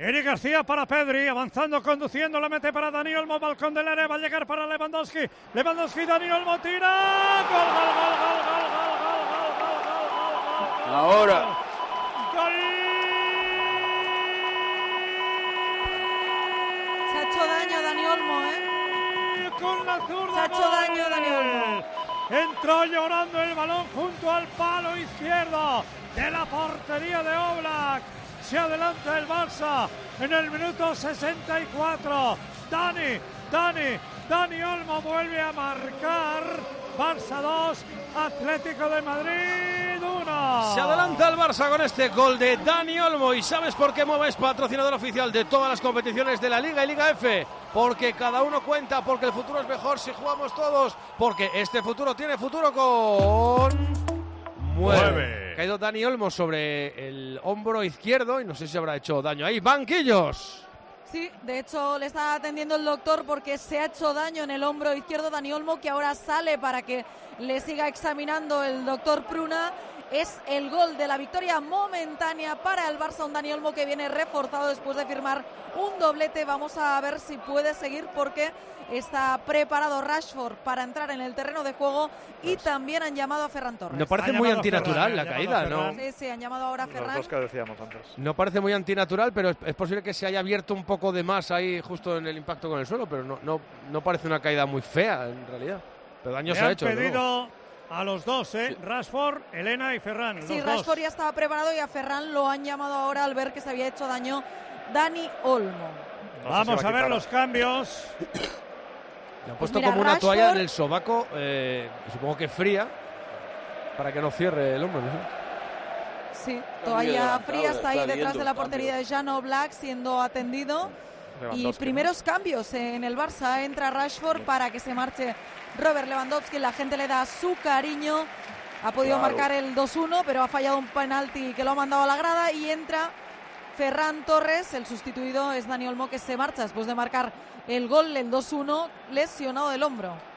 Eric García para Pedri, avanzando, conduciendo, la mete para Dani Olmo, balcón del área, va a llegar para Lewandowski, Dani Olmo tira, gol. Ahora. ¡Gol! Se ha hecho daño Dani Olmo, Con la zurda. Se ha hecho daño Dani Olmo. Entró llorando el balón junto al palo izquierdo de la portería de Oblak. Se adelanta el Barça en el minuto 64. Dani Olmo vuelve a marcar. Barça 2, Atlético de Madrid 1. Se adelanta el Barça con este gol de Dani Olmo. ¿Y sabes por qué Moba es patrocinador oficial de todas las competiciones de la Liga y Liga F? Porque cada uno cuenta, porque el futuro es mejor si jugamos todos, porque este futuro tiene futuro con... 9. Ha caído Dani Olmo sobre el hombro izquierdo y no sé si habrá hecho daño ahí. ¡Banquillos! Sí, de hecho le está atendiendo el doctor porque se ha hecho daño en el hombro izquierdo Dani Olmo, que ahora sale para que le siga examinando el doctor Pruna. Es el gol de la victoria momentánea para el Barça, un Dani Olmo que viene reforzado después de firmar un doblete. Vamos a ver si puede seguir porque está preparado Rashford para entrar en el terreno de juego y también han llamado a Ferran Torres. No parece muy antinatural la caída, ¿no? Sí, han llamado ahora a Ferran. Los dos que decíamos antes. No parece muy antinatural, pero es posible que se haya abierto un poco de más ahí justo en el impacto con el suelo, pero no parece una caída muy fea en realidad. Pero daño se ha hecho. Pedido a los dos, sí. Rashford, Elena y Ferran. Sí, Rashford ya estaba preparado y a Ferran lo han llamado ahora al ver que se había hecho daño Dani Olmo. Vamos a ver los cambios. Le han puesto como una toalla en el sobaco, supongo que fría, para que no cierre el hombro, no sé. Sí, toalla fría, está ahí detrás de la portería de Jan Oblak siendo atendido. Y primeros cambios en el Barça. Entra Rashford para que se marche Robert Lewandowski. La gente le da su cariño. Ha podido marcar el 2-1, pero ha fallado un penalti que lo ha mandado a la grada. Y entra Ferran Torres. El sustituido es Dani Olmo, que se marcha después de marcar el gol, el 2-1, lesionado del hombro.